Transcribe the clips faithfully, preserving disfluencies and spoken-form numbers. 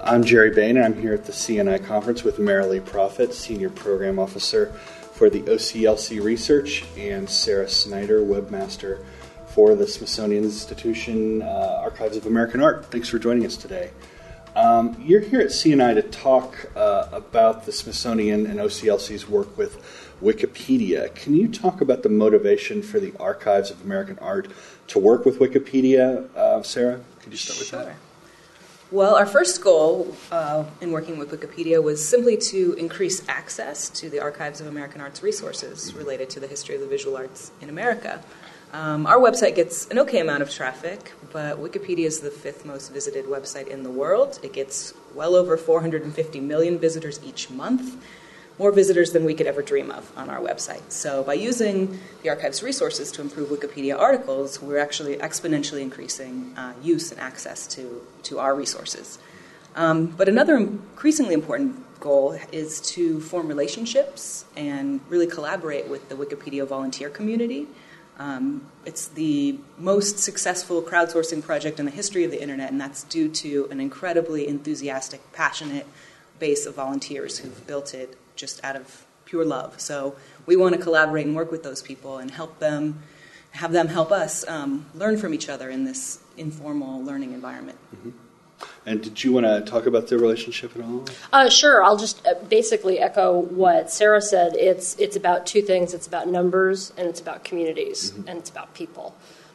I'm Jerry Bain, and I'm here at the C N I conference with Marilee Profit, Senior Program Officer for the O C L C Research, and Sarah Snyder, Webmaster for the Smithsonian Institution uh, Archives of American Art. Thanks for joining us today. Um, you're here at C N I to talk uh, about the Smithsonian and O C L C's work with Wikipedia. Can you talk about the motivation for the Archives of American Art to work with Wikipedia, uh, Sarah? Could you start with Sure. that? Well, our first goal uh, in working with Wikipedia was simply to increase access to the Archives of American Art's resources related to the history of the visual arts in America. Um, our website gets an okay amount of traffic, but Wikipedia is the fifth most visited website in the world. It gets well over four hundred fifty million visitors each month, more visitors than we could ever dream of on our website. So by using the archive's resources to improve Wikipedia articles, we're actually exponentially increasing uh, use and access to, to our resources. Um, but another increasingly important goal is to form relationships and really collaborate with the Wikipedia volunteer community. Um, it's the most successful crowdsourcing project in the history of the internet, and that's due to an incredibly enthusiastic, passionate base of volunteers who've built it just out of pure love. So we want to collaborate and work with those people and help them, have them help us um, learn from each other in this informal learning environment. Mm-hmm. And did you want to talk about the relationship at all? Uh, sure. I'll just basically echo what Sarah said. It's it's about two things. It's about numbers and it's about communities mm-hmm. and it's about people.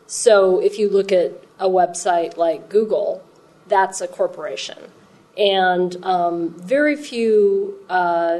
So if you look at a website like Google, that's a corporation. And um, very few uh,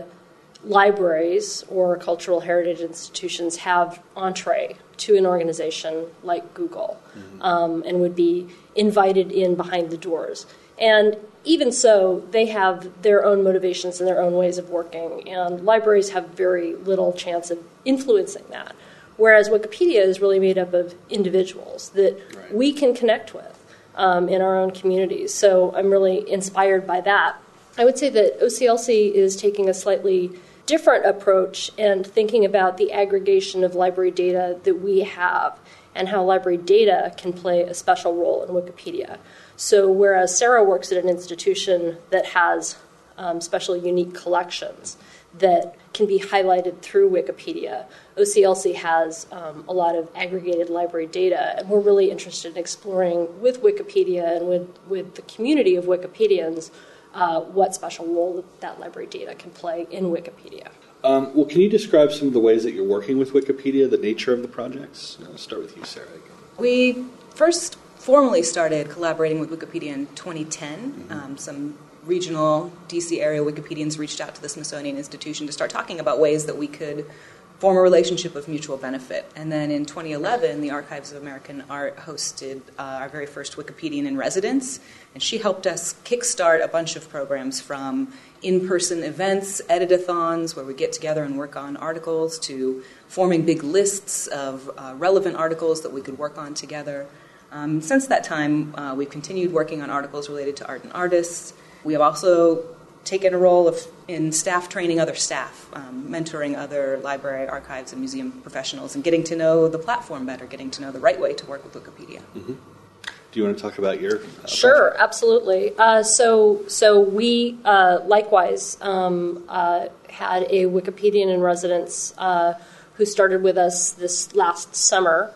libraries or cultural heritage institutions have entree to an organization like Google mm-hmm. um, and would be invited in behind the doors. And even so, they have their own motivations and their own ways of working, and libraries have very little chance of influencing that. Whereas Wikipedia is really made up of individuals that right. we can connect with um, in our own communities. So I'm really inspired by that. I would say that O C L C is taking a slightly different approach and thinking about the aggregation of library data that we have and how library data can play a special role in Wikipedia. So whereas Sarah works at an institution that has um, special unique collections that can be highlighted through Wikipedia, O C L C has um, a lot of aggregated library data, and we're really interested in exploring with Wikipedia and with, with the community of Wikipedians uh, what special role that, that library data can play in Wikipedia. Um, well, can you describe some of the ways that you're working with Wikipedia, the nature of the projects? I'll start with you, Sarah. We first formally started collaborating with Wikipedia in twenty ten. Mm-hmm. Um, some regional D C area Wikipedians reached out to the Smithsonian Institution to start talking about ways that we could form a relationship of mutual benefit. And then in twenty eleven, the Archives of American Art hosted uh, our very first Wikipedian in residence, and she helped us kickstart a bunch of programs from in-person events, editathons, where we get together and work on articles, to forming big lists of uh, relevant articles that we could work on together. Um, since that time, uh, we've continued working on articles related to art and artists. We have also taken a role of in staff training other staff, um, mentoring other library, archives, and museum professionals, and getting to know the platform better, getting to know the right way to work with Wikipedia. Mm-hmm. Do you want to talk about your uh, Sure, project? Absolutely. Uh, so, so we uh, likewise um, uh, had a Wikipedian in residence uh, who started with us this last summer.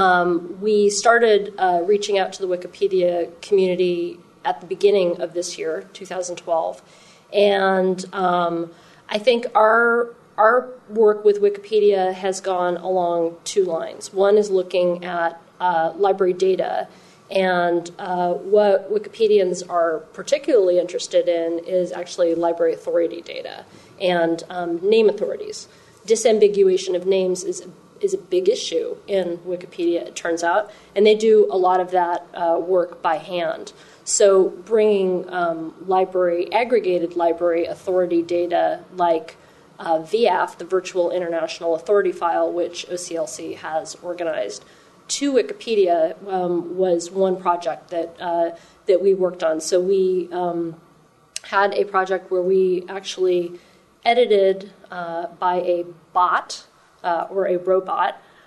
Um, we started uh, reaching out to the Wikipedia community at the beginning of this year, two thousand twelve, and um, I think our our work with Wikipedia has gone along two lines. One is looking at uh, library data, and uh, what Wikipedians are particularly interested in is actually library authority data and um, name authorities. Disambiguation of names is is a big issue in Wikipedia, it turns out, and they do a lot of that uh, work by hand. So bringing um, library, aggregated library authority data like uh, V A F, the Virtual International Authority File, which O C L C has organized, to Wikipedia um, was one project that uh, that we worked on. So we um, had a project where we actually edited uh, by a bot uh, or a robot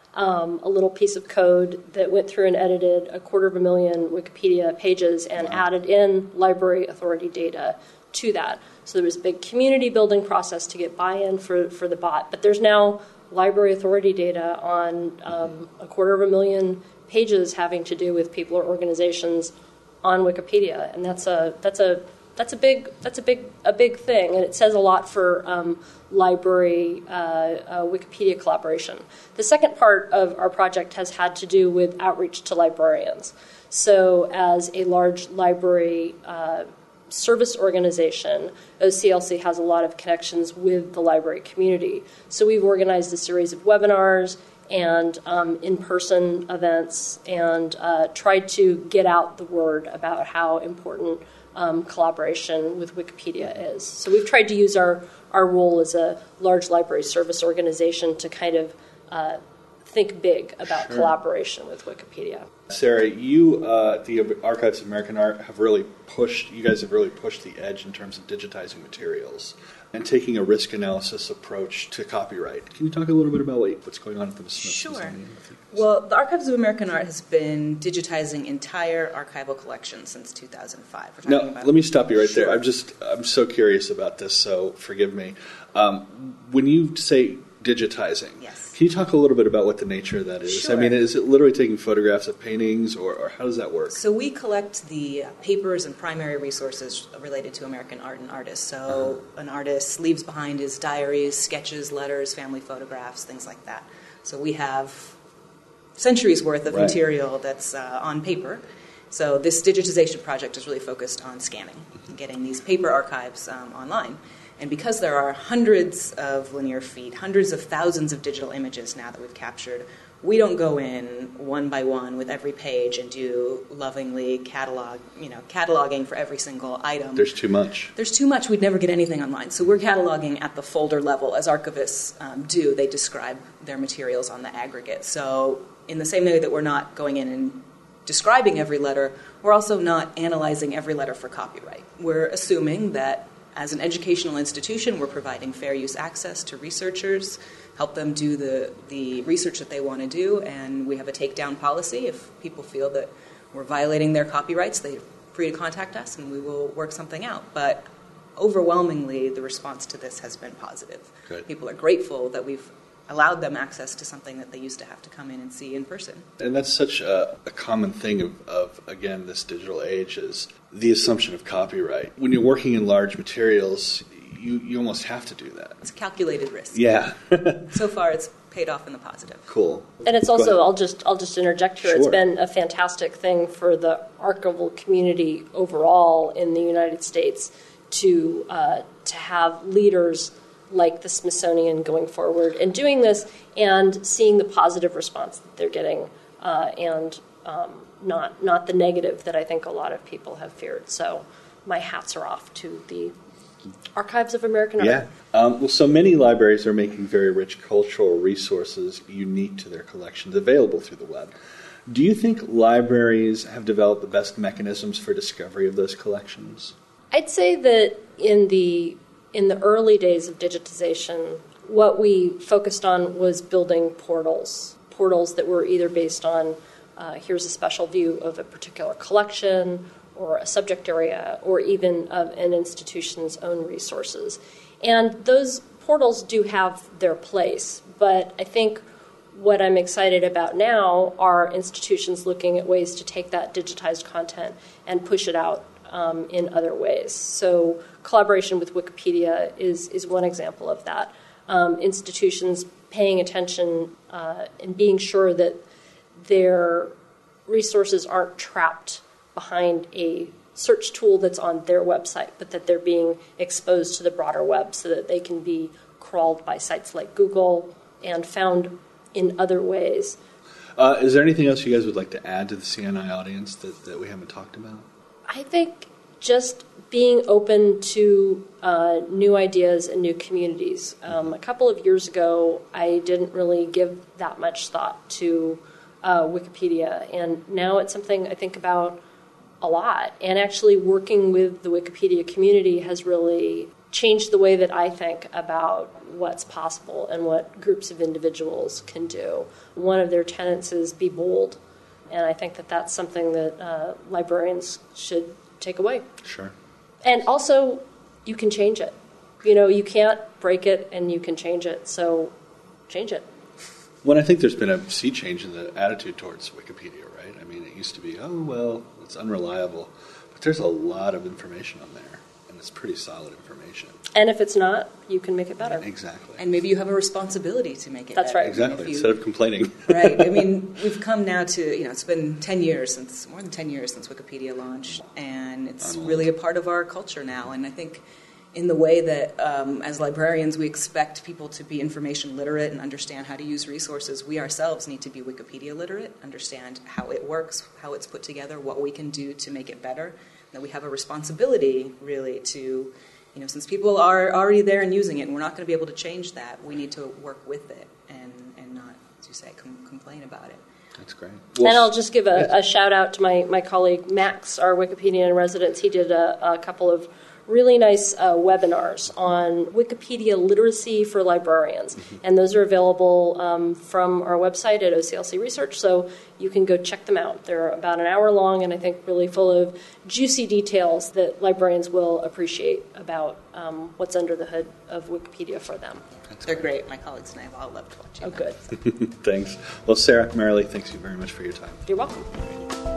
um, a little piece of code that went through and edited a quarter of a million Wikipedia pages and wow. added in library authority data to that. So there was a big community building process to get buy-in for, for the bot. But there's now library authority data on um, a quarter of a million pages having to do with people or organizations on Wikipedia, and that's a that's a that's a big that's a big a big thing, and it says a lot for um, library uh, uh, Wikipedia collaboration. The second part of our project has had to do with outreach to librarians. So, as a large library uh, service organization, O C L C has a lot of connections with the library community. So we've organized a series of webinars and um, in-person events and uh, tried to get out the word about how important um, collaboration with Wikipedia is. So we've tried to use our, our role as a large library service organization to kind of uh, think big about sure. collaboration with Wikipedia. Sarah, you, uh, the Archives of American Art, have really pushed, you guys have really pushed the edge in terms of digitizing materials and taking a risk analysis approach to copyright. Can you talk a little bit about what's going on at the Smithsonian? Sure. Well, the Archives of American Art has been digitizing entire archival collections since two thousand five. We're now, about, let me stop you right sure. there. I'm just, I'm so curious about this, so forgive me. Um, when you say digitizing, yes. Can you talk a little bit about what the nature of that is? Sure. I mean, is it literally taking photographs of paintings, or, or how does that work? So we collect the papers and primary resources related to American art and artists. So uh-huh. an artist leaves behind his diaries, sketches, letters, family photographs, things like that. So we have centuries worth of right. material that's uh, on paper. So this digitization project is really focused on scanning, mm-hmm. getting these paper archives um, online. And because there are hundreds of linear feet, hundreds of thousands of digital images now that we've captured, we don't go in one by one with every page and do lovingly catalog, you know, cataloging for every single item. There's too much. There's too much. We'd never get anything online. So we're cataloging at the folder level, as archivists um, do. They describe their materials on the aggregate. So in the same way that we're not going in and describing every letter, we're also not analyzing every letter for copyright. We're assuming that as an educational institution, we're providing fair use access to researchers, help them do the, the research that they want to do, and we have a takedown policy. If people feel that we're violating their copyrights, they're free to contact us and we will work something out. But overwhelmingly, the response to this has been positive. Good. People are grateful that we've allowed them access to something that they used to have to come in and see in person. And that's such a, a common thing of, of, again, this digital age is the assumption of copyright. When you're working in large materials, you, you almost have to do that. It's a calculated risk. Yeah. So far, it's paid off in the positive. Cool. And it's also, I'll just I'll just interject here, Sure. It's been a fantastic thing for the archival community overall in the United States to uh, to have leaders like the Smithsonian going forward and doing this and seeing the positive response that they're getting uh, and um, not not the negative that I think a lot of people have feared. So my hats are off to the Archives of American Art. Yeah. Um, well, so many libraries are making very rich cultural resources unique to their collections available through the web. Do you think libraries have developed the best mechanisms for discovery of those collections? I'd say that in the in the early days of digitization, what we focused on was building portals, portals that were either based on uh, here's a special view of a particular collection or a subject area or even of an institution's own resources. And those portals do have their place, but I think what I'm excited about now are institutions looking at ways to take that digitized content and push it out um, in other ways. So collaboration with Wikipedia is, is one example of that. Um, institutions paying attention uh, and being sure that their resources aren't trapped behind a search tool that's on their website, but that they're being exposed to the broader web so that they can be crawled by sites like Google and found in other ways. Uh, is there anything else you guys would like to add to the C N I audience that, that we haven't talked about? I think just being open to uh, new ideas and new communities. Um, a couple of years ago, I didn't really give that much thought to uh, Wikipedia, and now it's something I think about a lot. And actually working with the Wikipedia community has really changed the way that I think about what's possible and what groups of individuals can do. One of their tenets is be bold, and I think that that's something that uh, librarians should take away. Sure. And also, you can change it. You know, you can't break it, and you can change it, so change it. Well, I think there's been a sea change in the attitude towards Wikipedia, right? I mean, it used to be, oh, well, it's unreliable, but there's a lot of information on there. It's pretty solid information. And if it's not, you can make it better. Exactly. And maybe you have a responsibility to make it That's better. right. Exactly, you, instead of complaining. Right. I mean, we've come now to, you know, it's been ten years since, more than ten years since Wikipedia launched, and it's really a part of our culture now. And I think in the way that, um, as librarians, we expect people to be information literate and understand how to use resources, we ourselves need to be Wikipedia literate, understand how it works, how it's put together, what we can do to make it better. That we have a responsibility, really, to, you know, since people are already there and using it, and we're not going to be able to change that, we need to work with it and, and not, as you say, com- complain about it. That's great. Well, and I'll just give a, a shout out to my, my colleague Max, our Wikipedian in residence. He did a, a couple of really nice uh, webinars on Wikipedia literacy for librarians. Mm-hmm. And those are available um, from our website at O C L C Research, so you can go check them out. They're about an hour long and I think really full of juicy details that librarians will appreciate about um, what's under the hood of Wikipedia for them. That's They're great. My colleagues and I have all loved watching Oh, them. good. Thanks. Well, Sarah, Marilee, thanks you very much for your time. You're welcome.